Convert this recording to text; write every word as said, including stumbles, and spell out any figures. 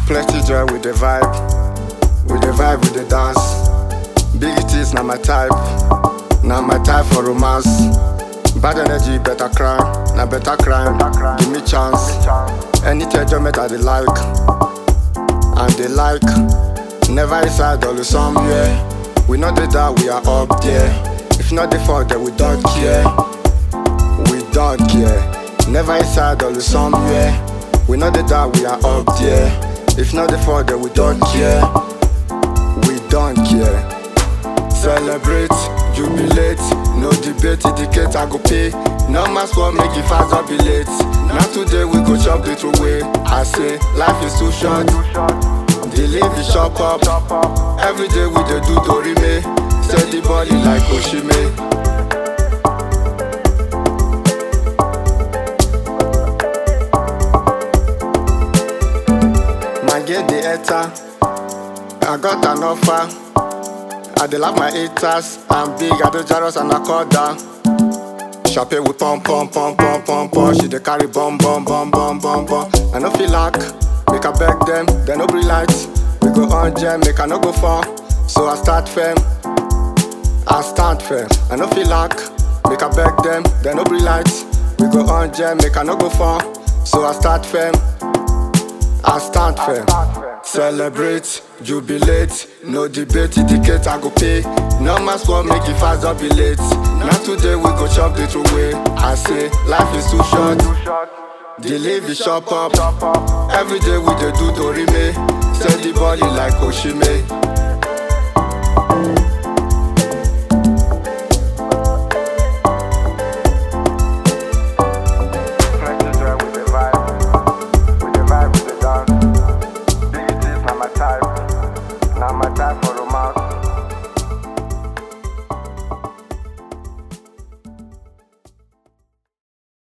Plenty joy with the vibe, with the vibe, with the dance. Big it is not my type, not my type for romance. Bad energy, better crime, na better crime. Give me chance. Any enjoyment I they like, and they like. Never inside, always somewhere. We not the that, we are up there. If not the fault, then we don't care. We don't care. Never inside, always somewhere. We not the that, we are up there. If not the fault, then we don't care. We don't care. Celebrate, jubilate, no debate, indicate I go pay. No mask what make it fast or be late. Now today we go chop the true way. I say life is too short. The live is chop up. Every day we dey do Dorime. Steady body like Oshime. Man get the etta. I got an offer. I dey love my haters. I'm big, I do gyros and I call down. Champagne with pom pom pom pom pom pom. She dey carry bomb bomb bomb bomb bomb bomb. I no feel like make I beg them, they no bring light. We go on jam, make I no go far. So I start firm, I stand firm. I no feel like make I beg them, they no bring light. We go on jam, make I no go far. So I start firm, I stand firm. Celebrate, jubilate, no debate, indicate I go pay. No mask what make it fast or be late. Now today we go chop the true way. I say life is too short. The live is chop up. Every day we dey do Dorime. Steady body like Oshime.